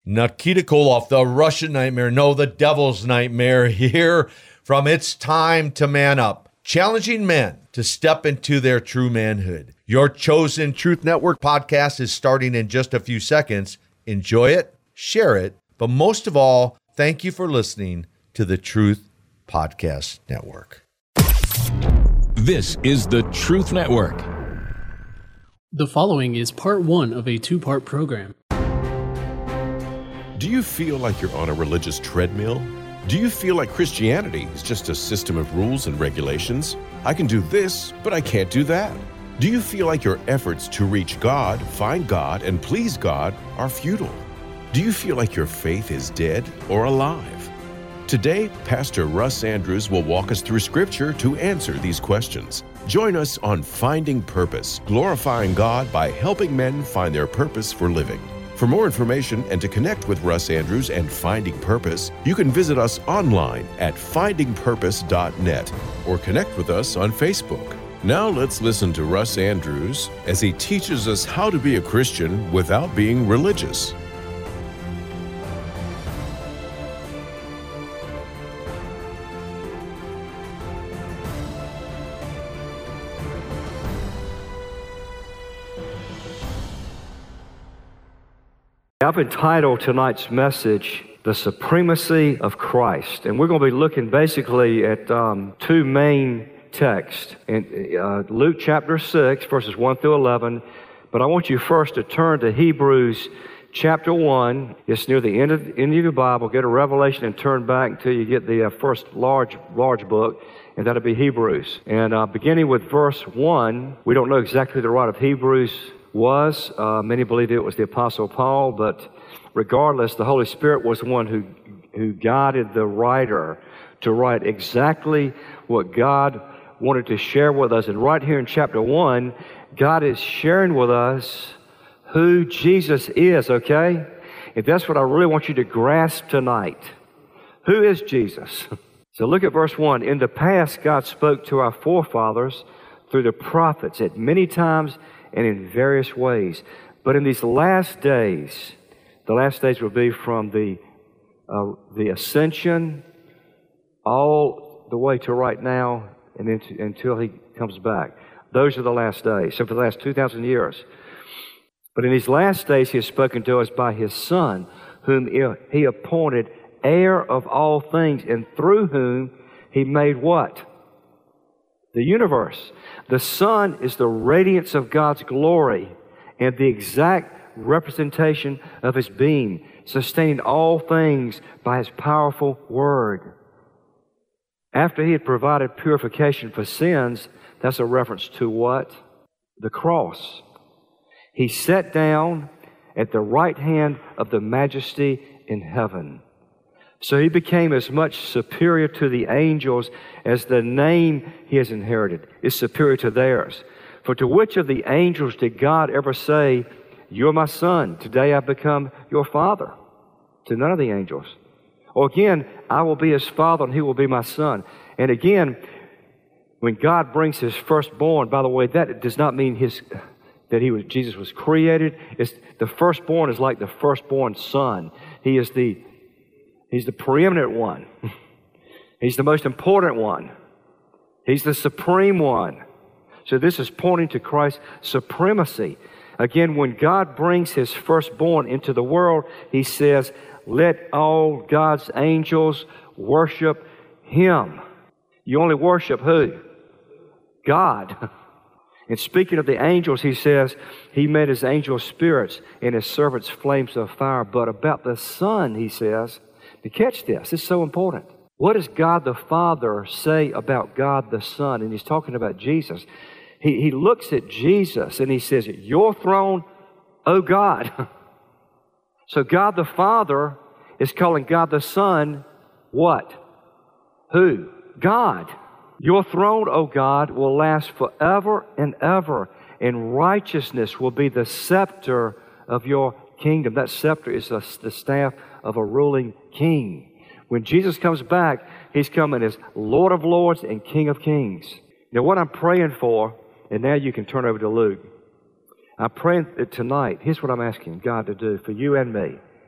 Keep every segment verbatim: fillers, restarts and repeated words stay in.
Nikita Koloff, the Russian nightmare, no, the devil's nightmare, here from It's Time to Man Up, challenging men to step into their true manhood. Your chosen Truth Network podcast is starting in just a few seconds. Enjoy it, share it, but most of all, thank you for listening to the Truth Podcast Network. This is the Truth Network. The following is part one of a two-part program. Do you feel like you're on a religious treadmill? Do you feel like Christianity is just a system of rules and regulations? I can do this, but I can't do that. Do you feel like your efforts to reach God, find God, and please God are futile? Do you feel like your faith is dead or alive? Today, Pastor Russ Andrews will walk us through Scripture to answer these questions. Join us on Finding Purpose, glorifying God by helping men find their purpose for living. For more information and to connect with Russ Andrews and Finding Purpose, you can visit us online at finding purpose dot net or connect with us on Facebook. Now let's listen to Russ Andrews as he teaches us how to be a Christian without being religious. I've entitled tonight's message, The Supremacy of Christ. And we're going to be looking basically at um, two main texts. In uh, Luke chapter six, verses one through eleven. But I want you first to turn to Hebrews chapter one. It's near the end of, end of your Bible. Get a Revelation and turn back until you get the uh, first large, large book. And that'll be Hebrews. And uh, beginning with verse one, we don't know exactly who the writer of Hebrews was. Uh, many believe it was the Apostle Paul, but regardless, the Holy Spirit was the one who, who guided the writer to write exactly what God wanted to share with us. And right here in chapter one, God is sharing with us who Jesus is, okay? And that's what I really want you to grasp tonight. Who is Jesus? So look at verse one. In the past, God spoke to our forefathers through the prophets at many times and in various ways. But in these last days, the last days will be from the uh, the ascension all the way to right now and into, until He comes back. Those are the last days. So for the last two thousand years. But in these last days, He has spoken to us by His Son, whom He appointed heir of all things, and through whom He made what? The universe. The Son is the radiance of God's glory and the exact representation of His being, sustaining all things by His powerful Word. After He had provided purification for sins, that's a reference to what? The cross. He sat down at the right hand of the Majesty in heaven. So He became as much superior to the angels as the name He has inherited is superior to theirs. For to which of the angels did God ever say, "You're my son, today I've become your father"? To none of the angels. Or again, "I will be his father and he will be my son." And again, when God brings His firstborn, by the way, that does not mean his that he was Jesus was created. It's, the firstborn is like the firstborn son. He is the He's the preeminent one. He's the most important one. He's the supreme one. So this is pointing to Christ's supremacy. Again, when God brings His firstborn into the world, He says, "Let all God's angels worship Him." You only worship who? God. And speaking of the angels, He says, He made His angels spirits and His servants flames of fire. But about the Son, He says, to catch this, this is so important. What does God the Father say about God the Son? And He's talking about Jesus. He, he looks at Jesus and He says, "Your throne, O God." So God the Father is calling God the Son what? Who? God. "Your throne, O God, will last forever and ever, and righteousness will be the scepter of your kingdom." That scepter is the, the staff of a ruling king. When Jesus comes back, He's coming as Lord of Lords and King of Kings. Now, what I'm praying for, and now you can turn over to Luke. I'm praying that tonight, here's what I'm asking God to do for you and me.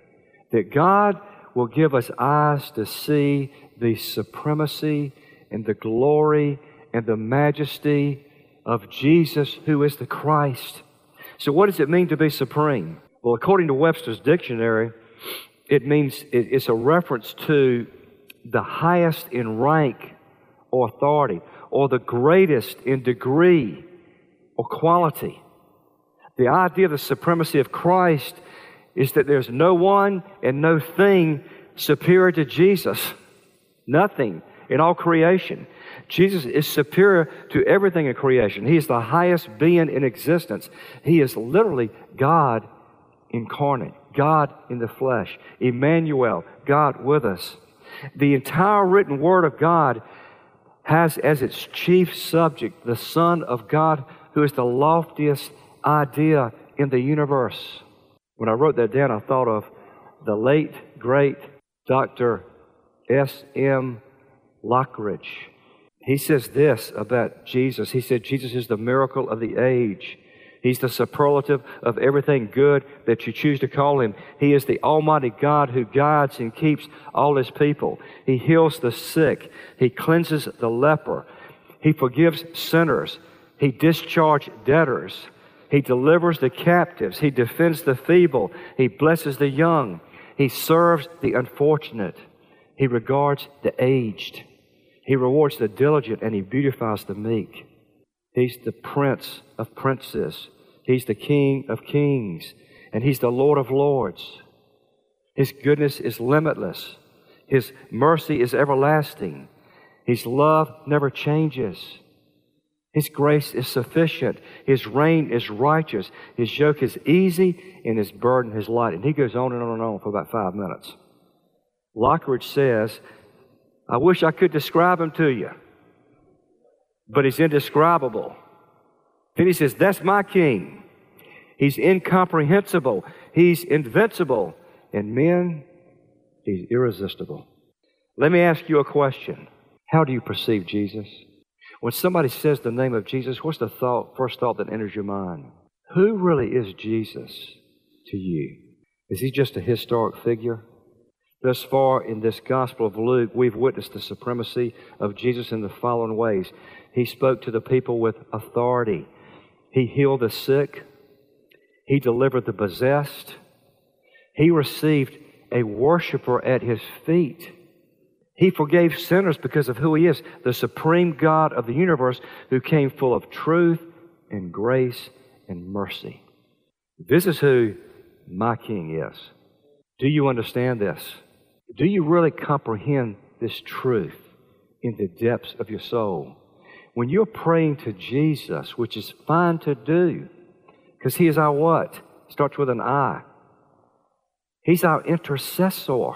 that God will give us eyes to see the supremacy and the glory and the majesty of Jesus, who is the Christ. So what does it mean to be supreme? Well, according to Webster's dictionary, it means it's a reference to the highest in rank or authority, or the greatest in degree or quality. The idea of the supremacy of Christ is that there's no one and no thing superior to Jesus. Nothing in all creation. Jesus is superior to everything in creation. He is the highest being in existence. He is literally God incarnate, God in the flesh, Emmanuel, God with us. The entire written Word of God has as its chief subject the Son of God, who is the loftiest idea in the universe. When I wrote that down, I thought of the late, great Doctor S M Lockridge. He says this about Jesus. He said, Jesus is the miracle of the age. He's the superlative of everything good that you choose to call Him. He is the Almighty God who guides and keeps all His people. He heals the sick. He cleanses the leper. He forgives sinners. He discharges debtors. He delivers the captives. He defends the feeble. He blesses the young. He serves the unfortunate. He regards the aged. He rewards the diligent, and He beautifies the meek. He's the Prince of princes. He's the King of kings. And He's the Lord of lords. His goodness is limitless. His mercy is everlasting. His love never changes. His grace is sufficient. His reign is righteous. His yoke is easy, and His burden is light. And he goes on and on and on for about five minutes. Lockridge says, I wish I could describe Him to you, but He's indescribable. Then he says, that's my King. He's incomprehensible. He's invincible. And men, He's irresistible. Let me ask you a question. How do you perceive Jesus? When somebody says the name of Jesus, what's the thought, first thought that enters your mind? Who really is Jesus to you? Is He just a historic figure? Thus far in this Gospel of Luke, we've witnessed the supremacy of Jesus in the following ways. He spoke to the people with authority. He healed the sick. He delivered the possessed. He received a worshiper at His feet. He forgave sinners because of who He is, the supreme God of the universe who came full of truth and grace and mercy. This is who my King is. Do you understand this? Do you really comprehend this truth in the depths of your soul? When you're praying to Jesus, which is fine to do, because He is our what? Starts with an I. He's our intercessor.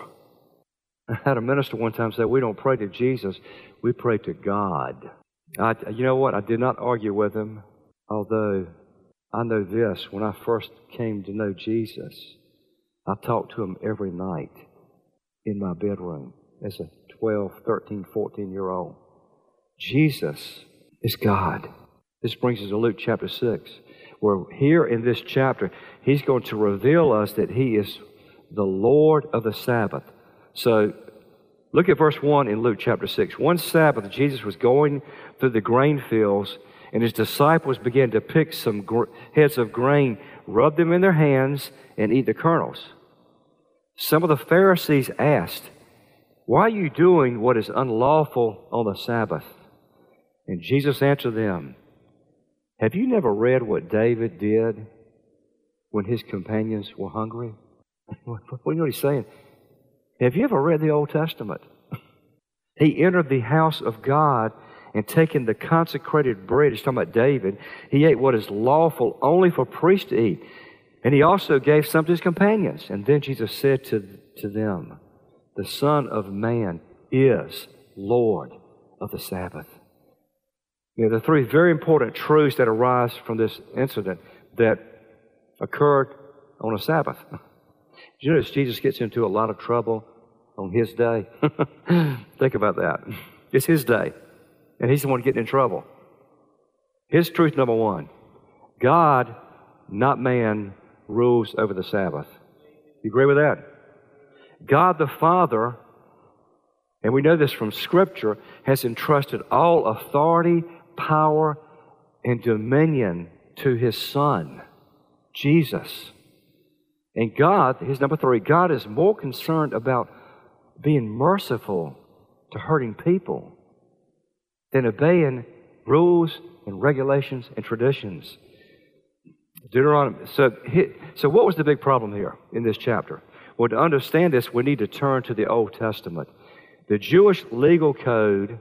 I had a minister one time say, we don't pray to Jesus, we pray to God. I, you know what? I did not argue with him, although I know this. When I first came to know Jesus, I talked to Him every night in my bedroom as a twelve, thirteen, fourteen-year-old. Jesus is God. This brings us to Luke chapter six, where here in this chapter, He's going to reveal us that He is the Lord of the Sabbath. So, look at verse one in Luke chapter six. One Sabbath, Jesus was going through the grain fields, and His disciples began to pick some gr- heads of grain, rub them in their hands, and eat the kernels. Some of the Pharisees asked, why are you doing what is unlawful on the Sabbath? And Jesus answered them, have you never read what David did when his companions were hungry? What do you know what he's saying? Have you ever read the Old Testament? He entered the house of God and taking the consecrated bread, he's talking about David, he ate what is lawful only for priests to eat. And He also gave some to His companions. And then Jesus said to, to them, the Son of Man is Lord of the Sabbath. You know, there are three very important truths that arise from this incident that occurred on a Sabbath. You notice Jesus gets into a lot of trouble on His day. Think about that. It's His day, and He's the one getting in trouble. Here's truth number one. God, not man, rules over the Sabbath. You agree with that? God the Father, and we know this from Scripture, has entrusted all authority, power, and dominion to His Son, Jesus. And God, here's number three, God is more concerned about being merciful to hurting people than obeying rules and regulations and traditions. Deuteronomy. So, so what was the big problem here in this chapter? Well, to understand this, we need to turn to the Old Testament. The Jewish legal code,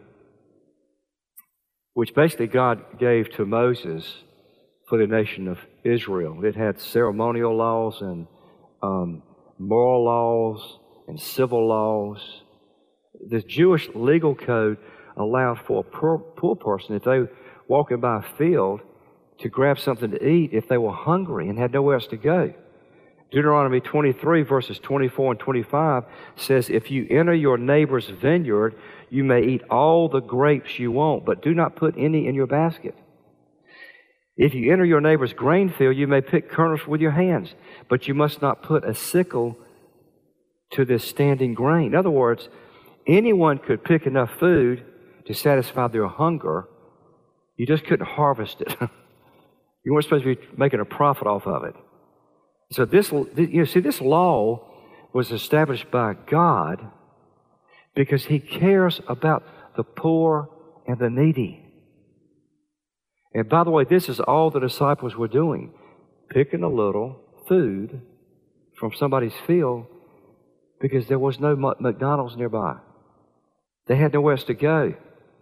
which basically God gave to Moses for the nation of Israel. It had ceremonial laws and um, moral laws and civil laws. The Jewish legal code allowed for a poor, poor person, if they were walking by a field, to grab something to eat if they were hungry and had nowhere else to go. Deuteronomy twenty-three, verses twenty-four and twenty-five says, if you enter your neighbor's vineyard, you may eat all the grapes you want, but do not put any in your basket. If you enter your neighbor's grain field, you may pick kernels with your hands, but you must not put a sickle to this standing grain. In other words, anyone could pick enough food to satisfy their hunger. You just couldn't harvest it. You weren't supposed to be making a profit off of it. So this, you know, see, this law was established by God because He cares about the poor and the needy. And by the way, this is all the disciples were doing, picking a little food from somebody's field because there was no McDonald's nearby. They had nowhere else to go.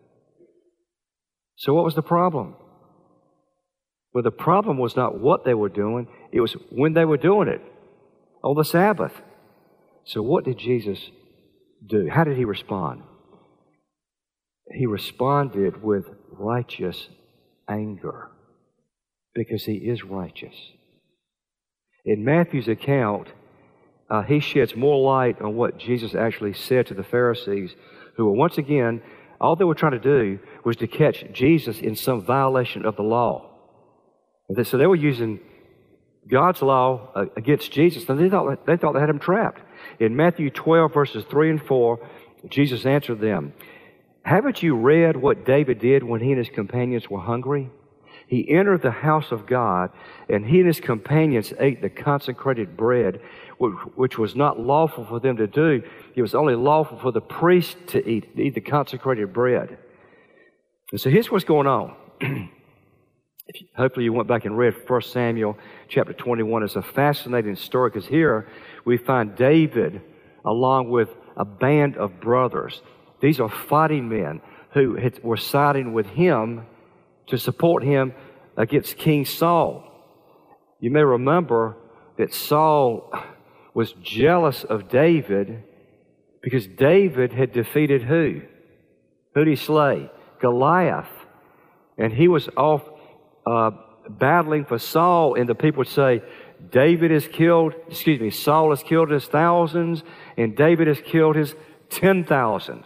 So what was the problem? Well, the problem was not what they were doing, it was when they were doing it, on the Sabbath. So what did Jesus do? How did He respond? He responded with righteous anger, because He is righteous. In Matthew's account, uh, he sheds more light on what Jesus actually said to the Pharisees, who were, once again, all they were trying to do was to catch Jesus in some violation of the law. So they were using God's law uh, against Jesus, and they thought, they thought they had Him trapped. In Matthew twelve, verses three and four, Jesus answered them, haven't you read what David did when he and his companions were hungry? He entered the house of God, and he and his companions ate the consecrated bread, which was not lawful for them to do. It was only lawful for the priest to eat, to eat the consecrated bread. And so here's what's going on. Hopefully you went back and read First Samuel chapter twenty-one. It's a fascinating story because here we find David along with a band of brothers. These are fighting men who had, were siding with him to support him against King Saul. You may remember that Saul was jealous of David because David had defeated who? Who did he slay? Goliath. And he was off uh, battling for Saul, and the people would say, David has killed, excuse me, Saul has killed his thousands, and David has killed his ten thousands.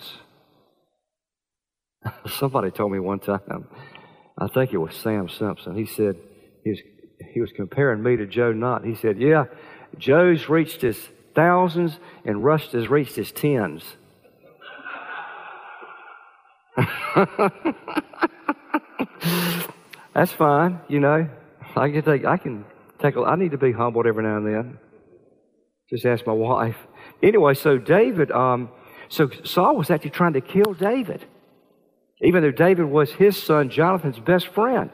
Somebody told me one time, I think it was Sam Simpson, he said, he was, he was comparing me to Joe Knott. He said, yeah, Joe's reached his thousands and Russ has reached his tens. That's fine, you know. I can take, I can take, a, I need to be humbled every now and then. Just ask my wife. Anyway, so David, um, so Saul was actually trying to kill David, even though David was his son Jonathan's best friend.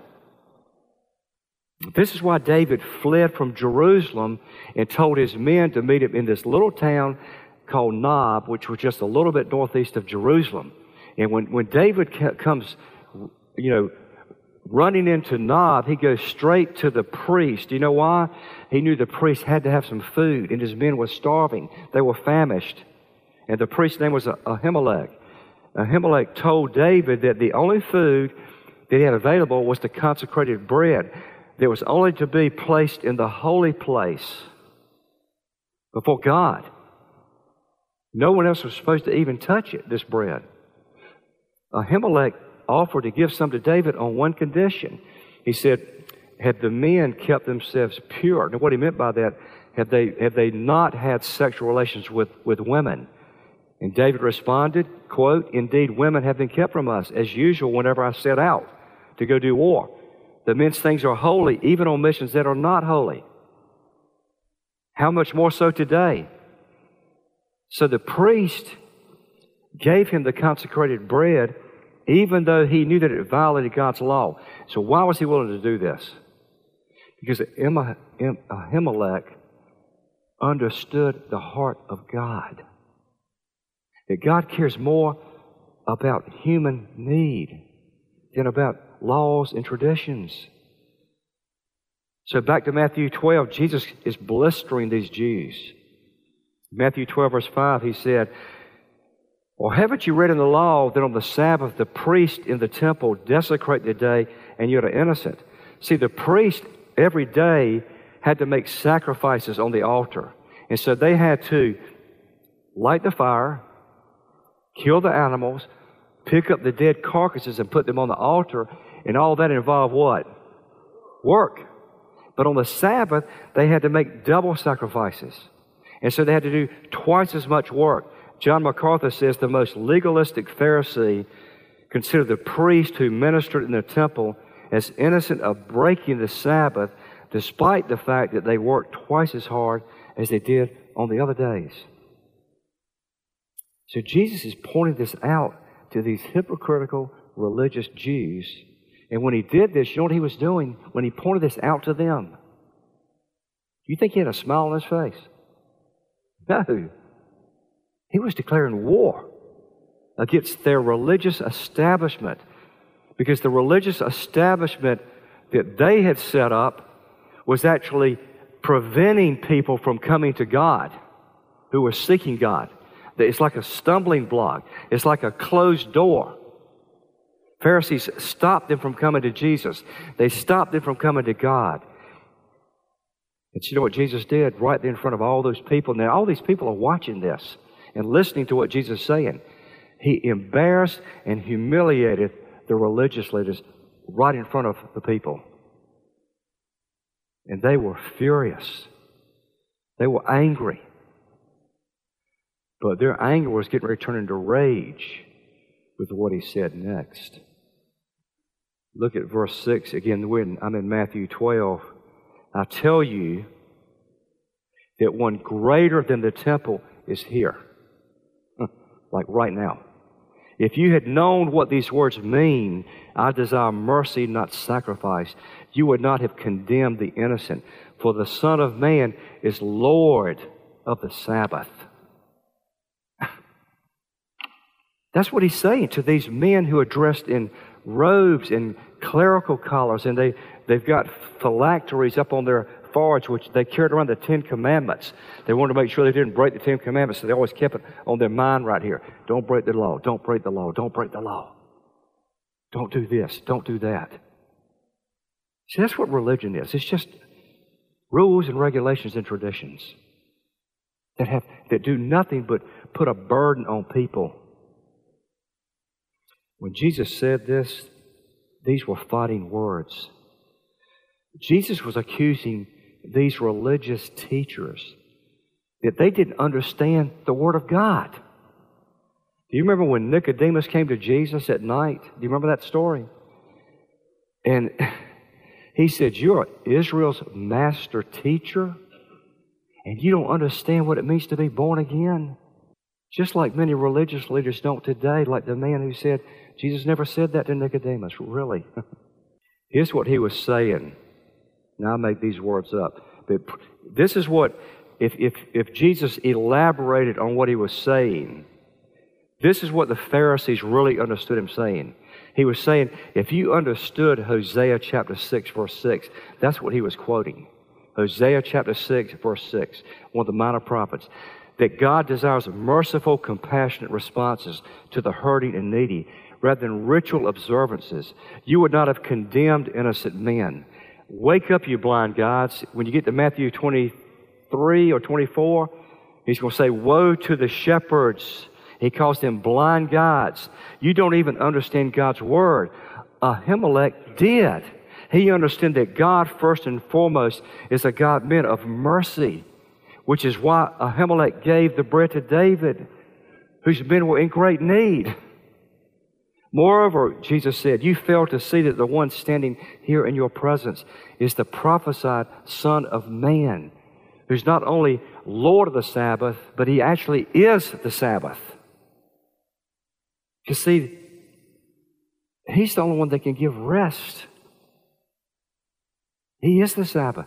This is why David fled from Jerusalem and told his men to meet him in this little town called Nob, which was just a little bit northeast of Jerusalem. And when, when David comes, you know, running into Nob, he goes straight to the priest. Do you know why? He knew the priest had to have some food, and his men were starving. They were famished. And the priest's name was Ahimelech. Ahimelech told David that the only food that he had available was the consecrated bread that was only to be placed in the holy place before God. No one else was supposed to even touch it, this bread. Ahimelech offered to give some to David on one condition. He said, had the men kept themselves pure. Now what he meant by that, Have they, have they not had sexual relations with, with women? And David responded, quote, indeed, women have been kept from us, as usual whenever I set out to go do war. The men's things are holy, even on missions that are not holy. How much more so today? So the priest gave him the consecrated bread, even though he knew that it violated God's law. So why was he willing to do this? Because Ahimelech understood the heart of God. That God cares more about human need than about laws and traditions. So back to Matthew twelve, Jesus is blistering these Jews. Matthew twelve, verse five, he said, or haven't you read in the law that on the Sabbath the priest in the temple desecrate the day and yet are innocent? See, the priest every day had to make sacrifices on the altar. And so they had to light the fire, kill the animals, pick up the dead carcasses and put them on the altar, and all that involved what? Work. But on the Sabbath, they had to make double sacrifices. And so they had to do twice as much work. John MacArthur says the most legalistic Pharisee considered the priest who ministered in the temple as innocent of breaking the Sabbath, despite the fact that they worked twice as hard as they did on the other days. So Jesus is pointing this out to these hypocritical religious Jews. And when he did this, you know what he was doing? When he pointed this out to them, do you think he had a smile on his face? No. He was declaring war against their religious establishment, because the religious establishment that they had set up was actually preventing people from coming to God who were seeking God. It's like a stumbling block. It's like a closed door. Pharisees stopped them from coming to Jesus. They stopped them from coming to God. And you know what Jesus did right there in front of all those people? Now, all these people are watching this and listening to what Jesus is saying. He embarrassed and humiliated the religious leaders right in front of the people. And they were furious. They were angry. But their anger was getting ready to turn into rage with what he said next. Look at verse six. Again, when I'm in Matthew twelve. I tell you that one greater than the temple is here. Like right now. If you had known what these words mean, I desire mercy, not sacrifice, you would not have condemned the innocent. For the Son of Man is Lord of the Sabbath. That's what he's saying to these men who are dressed in robes and clerical collars, and they, they've got phylacteries up on their foreheads, which they carried around the Ten Commandments. They wanted to make sure they didn't break the Ten Commandments, so they always kept it on their mind right here. Don't break the law. Don't break the law. Don't break the law. Don't do this. Don't do that. See, that's what religion is. It's just rules and regulations and traditions that have that do nothing but put a burden on people. When Jesus said this, these were fighting words. Jesus was accusing these religious teachers that they didn't understand the Word of God. Do you remember when Nicodemus came to Jesus at night? Do you remember that story? And he said, you're Israel's master teacher, and you don't understand what it means to be born again? Just like many religious leaders don't today, like the man who said, Jesus never said that to Nicodemus. Really? Here's what he was saying. Now I make these words up. But this is what, if, if, if Jesus elaborated on what he was saying, this is what the Pharisees really understood him saying. He was saying, if you understood Hosea chapter six, verse six, that's what he was quoting. Hosea chapter six, verse six, one of the minor prophets. That God desires merciful, compassionate responses to the hurting and needy, rather than ritual observances. You would not have condemned innocent men. Wake up, you blind guides. When you get to Matthew twenty-three or twenty-four, he's going to say, woe to the shepherds. He calls them blind guides. You don't even understand God's word. Ahimelech did. He understood that God, first and foremost, is a God, men of mercy which is why Ahimelech gave the bread to David, whose men were in great need. Moreover, Jesus said, you fail to see that the one standing here in your presence is the prophesied Son of Man, who's not only Lord of the Sabbath, but He actually is the Sabbath. You see, He's the only one that can give rest. He is the Sabbath.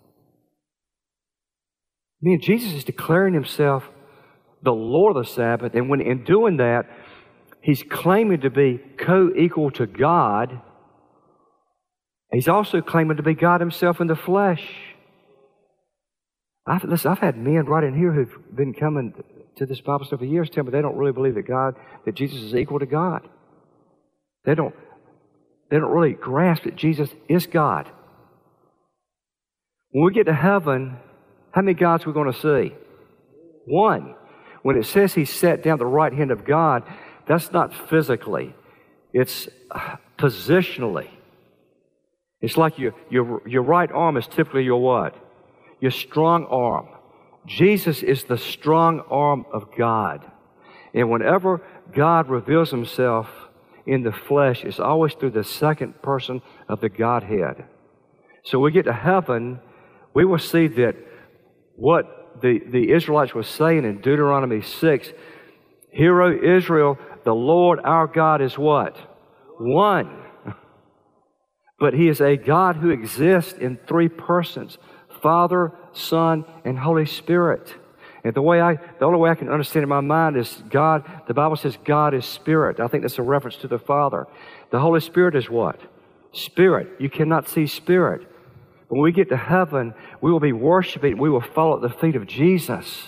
I mean, Jesus is declaring Himself the Lord of the Sabbath, and when in doing that, He's claiming to be co-equal to God. He's also claiming to be God Himself in the flesh. I've, listen, I've had men right in here who've been coming to this Bible study for years tell me they don't really believe that God, that Jesus is equal to God. They don't, they don't really grasp that Jesus is God. When we get to heaven, how many gods are we going to see? One. When it says He sat down at the right hand of God, that's not physically. It's positionally. It's like your, your, your right arm is typically your what? Your strong arm. Jesus is the strong arm of God. And whenever God reveals Himself in the flesh, it's always through the second person of the Godhead. So when we get to heaven, we will see that what the, the Israelites were saying in Deuteronomy six, Hear, O Israel, the Lord our God is what? One. But He is a God who exists in three persons, Father, Son, and Holy Spirit. And the way I, the only way I can understand in my mind is God, the Bible says God is Spirit. I think that's a reference to the Father. The Holy Spirit is what? Spirit. You cannot see Spirit. When we get to heaven, we will be worshiping, we will fall at the feet of Jesus.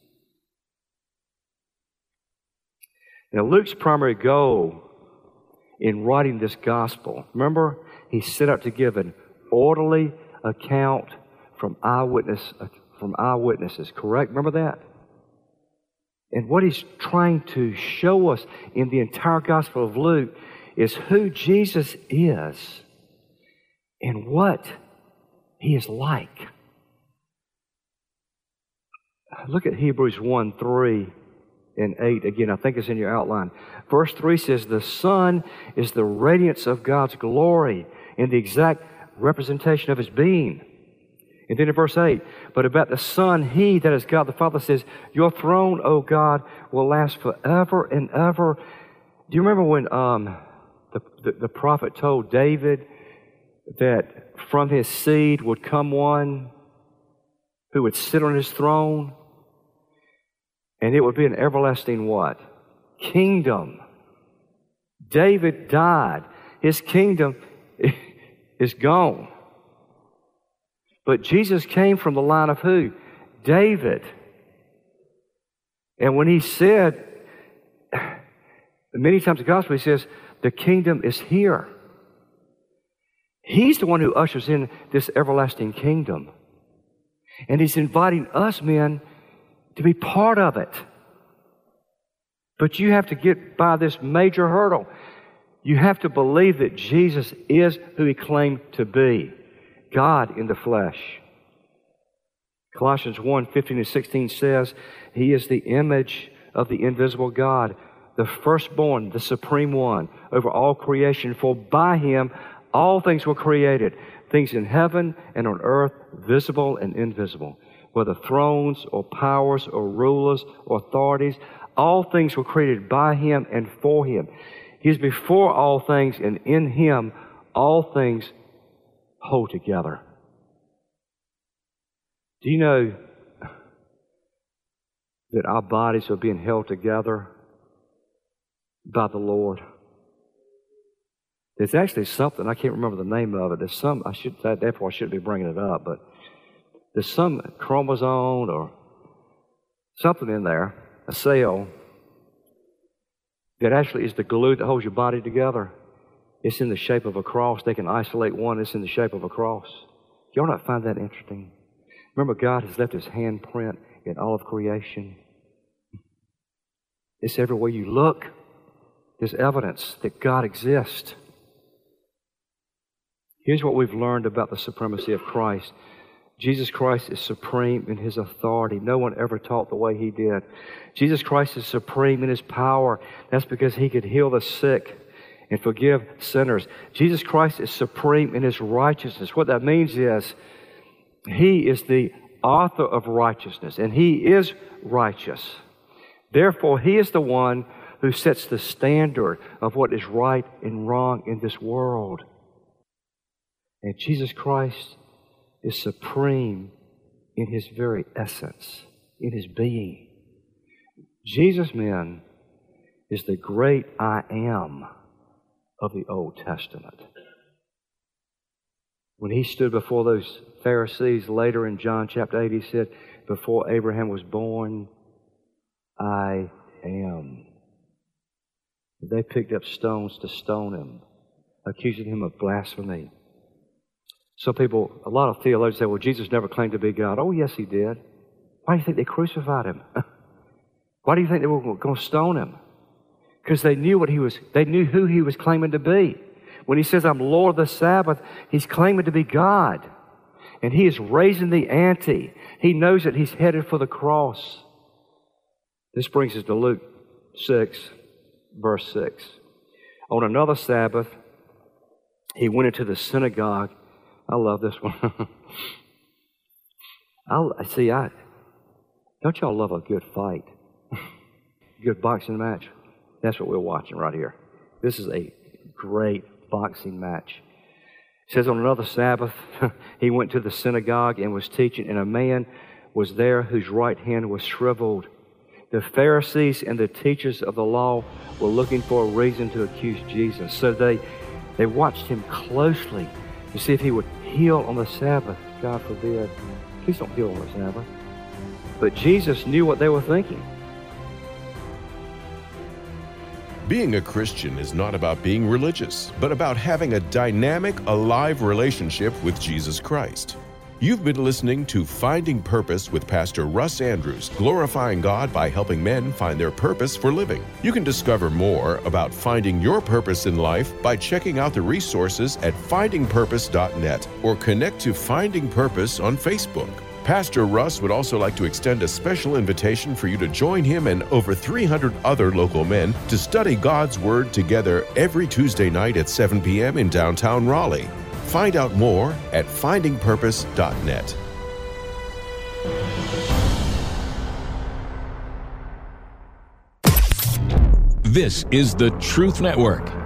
Now, Luke's primary goal in writing this gospel, remember, he set out to give an orderly account from eyewitness, from eyewitnesses, correct? Remember that? And what he's trying to show us in the entire Gospel of Luke is who Jesus is and what He is like. Look at Hebrews one, three and eight again. I think it's in your outline. Verse three says, the Son is the radiance of God's glory and the exact representation of His being. And then in verse eight, but about the Son, He, that is God the Father, says, your throne, O God, will last forever and ever. Do you remember when um, the, the, the prophet told David that from his seed would come one who would sit on his throne? And it would be an everlasting what? Kingdom. David died. His kingdom is gone. But Jesus came from the line of who? David. And when He said, many times in the gospel, He says, the kingdom is here. He's the one who ushers in this everlasting kingdom. And He's inviting us men to be part of it. But you have to get by this major hurdle. You have to believe that Jesus is who He claimed to be, God in the flesh. Colossians one, fifteen and sixteen says, He is the image of the invisible God, the firstborn, the supreme one over all creation. For by Him all things were created, things in heaven and on earth, visible and invisible, whether thrones or powers or rulers or authorities. All things were created by Him and for Him. He is before all things, and in Him all things hold together. Do you know that our bodies are being held together by the Lord? There's actually something, I can't remember the name of it. There's some, I should, therefore I shouldn't be bringing it up, but there's some chromosome or something in there, a cell, that actually is the glue that holds your body together. It's in the shape of a cross. They can isolate one, it's in the shape of a cross. Y'all not find that interesting? Remember, God has left His handprint in all of creation. It's everywhere you look, there's evidence that God exists. Here's what we've learned about the supremacy of Christ. Jesus Christ is supreme in his authority. No one ever taught the way he did. Jesus Christ is supreme in his power. That's because he could heal the sick and forgive sinners. Jesus Christ is supreme in his righteousness. What that means is he is the author of righteousness, and he is righteous. Therefore, he is the one who sets the standard of what is right and wrong in this world. And Jesus Christ is supreme in his very essence, in his being. Jesus, men, is the great I am of the Old Testament. When he stood before those Pharisees later in John chapter eight, he said, before Abraham was born, I am. They picked up stones to stone him, accusing him of blasphemy. Some people, a lot of theologians say, well, Jesus never claimed to be God. Oh, yes, he did. Why do you think they crucified him? Why do you think they were going to stone him? Because they knew what he was, they knew who he was claiming to be. When he says, I'm Lord of the Sabbath, he's claiming to be God. And he is raising the ante. He knows that he's headed for the cross. This brings us to Luke six, verse six. On another Sabbath, he went into the synagogue. I love this one. I see. I don't y'all love a good fight, good boxing match? That's what we're watching right here. This is a great boxing match. It says on another Sabbath, he went to the synagogue and was teaching, and a man was there whose right hand was shriveled. The Pharisees and the teachers of the law were looking for a reason to accuse Jesus, so they they watched him closely to see if he would heal on the Sabbath. God forbid. Please don't heal on the Sabbath. But Jesus knew what they were thinking. Being a Christian is not about being religious, but about having a dynamic, alive relationship with Jesus Christ. You've been listening to Finding Purpose with Pastor Russ Andrews, glorifying God by helping men find their purpose for living. You can discover more about finding your purpose in life by checking out the resources at finding purpose dot net or connect to Finding Purpose on Facebook. Pastor Russ would also like to extend a special invitation for you to join him and over three hundred other local men to study God's Word together every Tuesday night at seven p.m. in downtown Raleigh. Find out more at finding purpose dot net. This is the Truth Network.